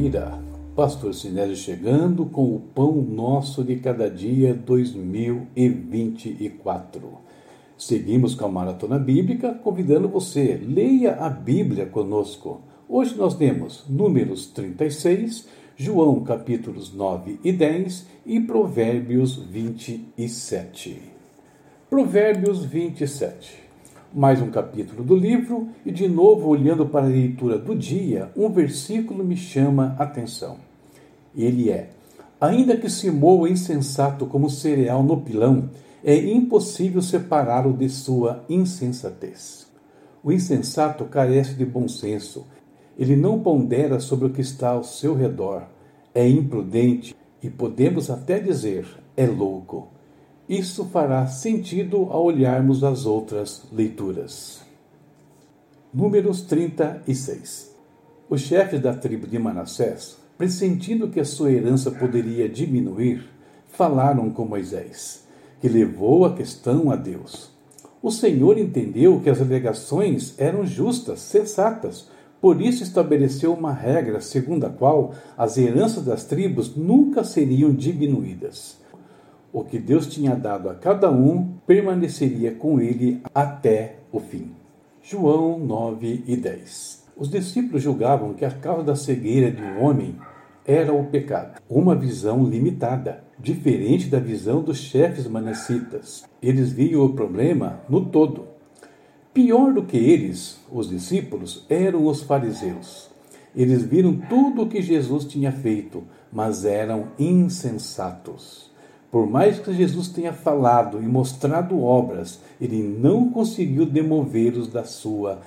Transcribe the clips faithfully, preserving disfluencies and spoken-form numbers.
quinta-feira, Pastor Sinésio chegando com o Pão Nosso de Cada Dia dois mil e vinte e quatro. Seguimos com a Maratona Bíblica, convidando você, leia a Bíblia conosco. Hoje nós temos Números trinta e seis, João capítulos nove e dez e Provérbios vinte e sete. Provérbios vinte e sete. Mais um capítulo do livro e, de novo, olhando para a leitura do dia, um versículo me chama a atenção. Ele é: ainda que se moa insensato como cereal no pilão, é impossível separá-lo de sua insensatez. O insensato carece de bom senso. Ele não pondera sobre o que está ao seu redor. É imprudente e podemos até dizer, é louco. Isso fará sentido ao olharmos as outras leituras. Números trinta e seis. Os chefes da tribo de Manassés, pressentindo que a sua herança poderia diminuir, falaram com Moisés, que levou a questão a Deus. O Senhor entendeu que as alegações eram justas, sensatas, por isso estabeleceu uma regra segundo a qual as heranças das tribos nunca seriam diminuídas. O que Deus tinha dado a cada um permaneceria com ele até o fim. João nove e dez. Os discípulos julgavam que a causa da cegueira de um homem era o pecado, uma visão limitada, diferente da visão dos chefes manassitas. Eles viam o problema no todo. Pior do que eles, os discípulos, eram os fariseus. Eles viram tudo o que Jesus tinha feito, mas eram insensatos. Por mais que Jesus tenha falado e mostrado obras, ele não conseguiu demovê-los da sua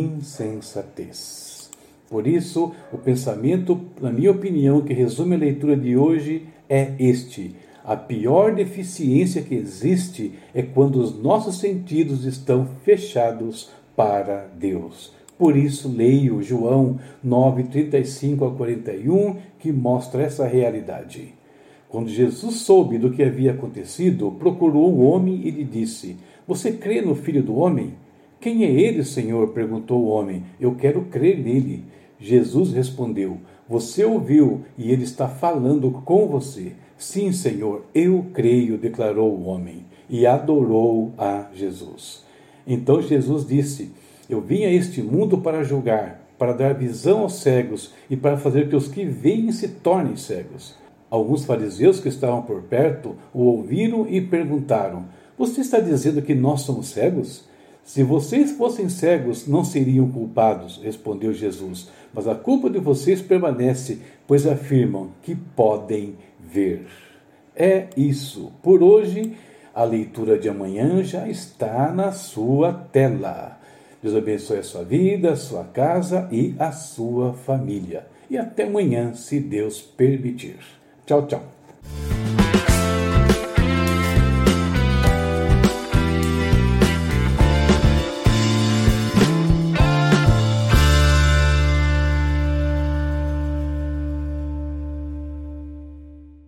insensatez. Por isso, o pensamento, na minha opinião, que resume a leitura de hoje é este: a pior deficiência que existe é quando os nossos sentidos estão fechados para Deus. Por isso, leio João nove, trinta e cinco a quarenta e um, que mostra essa realidade. Quando Jesus soube do que havia acontecido, procurou o homem e lhe disse: você crê no Filho do Homem? Quem é ele, Senhor? Perguntou o homem. Eu quero crer nele. Jesus respondeu: você ouviu e ele está falando com você. Sim, Senhor, eu creio, declarou o homem, e adorou a Jesus. Então Jesus disse: eu vim a este mundo para julgar, para dar visão aos cegos e para fazer que os que veem se tornem cegos. Alguns fariseus que estavam por perto o ouviram e perguntaram: você está dizendo que nós somos cegos? Se vocês fossem cegos, não seriam culpados, respondeu Jesus. Mas a culpa de vocês permanece, pois afirmam que podem ver. É isso. Por hoje, a leitura de amanhã já está na sua tela. Deus abençoe a sua vida, a sua casa e a sua família. E até amanhã, se Deus permitir. Tchau, tchau.